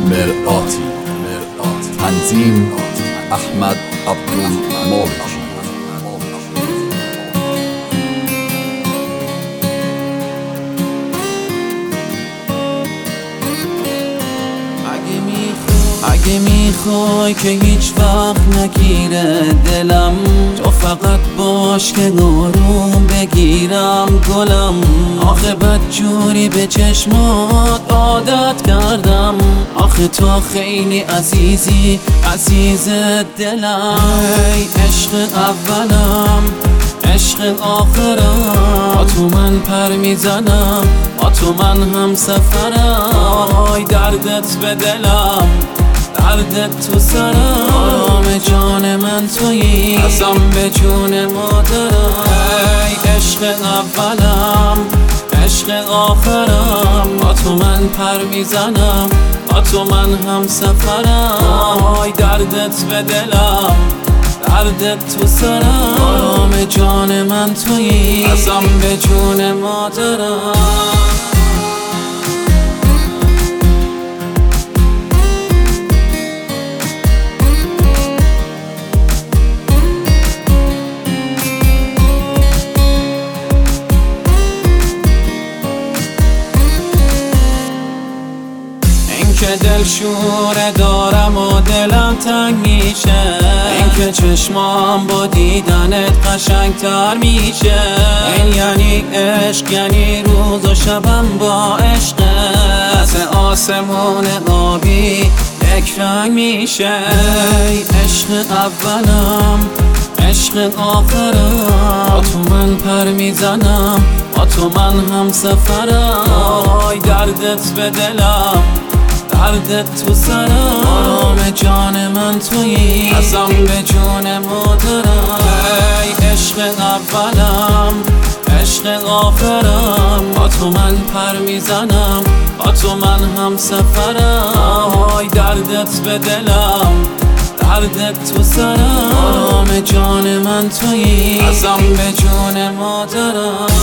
مرآتی. تنظیم احمد عبدالمالکی. اگه میخوای که هیچ وقت نگیره دلم، تو فقط باش که آروم بگیرم گلم. آخه بدجوری به چشمات عادت کردم، آخه تو خیلی عزیزی عزیز دلم. ای عشق اولم عشق آخرم، با تو من پر میزنم، با تو من هم سفرم. آی دردت به دلم، دردت تو سرم، آرام جان من تویی، قسم به جون مادرم. ای عشق اولم عشق آخرم، با تو من پر میزنم، با تو من هم سفرم. آی دردت به دلم، دردت تو سرم، آرام جان من تویی، قسم به جون مادرم. که دل شوره دارم و دلم تنگ میشه، این که چشمام با دیدنت قشنگتر میشه. این یعنی عشق، یعنی روز و شبم با عشقت، از آسمون آبی یک رنگ میشه. ای عشق اولم عشق آخرم، با تو من پر میزنم، با تو من هم سفرم. آی دردت به دلم، دردت تو سرم، آرام جان من تویی، قسم به جون مادرم. ای عشق اولم عشق آخرم، با تو من پر میزنم، با تو من هم سفرم. آی دردت به دلم، دردت تو سرم، آرام جان من تویی، قسم به جون مادرم.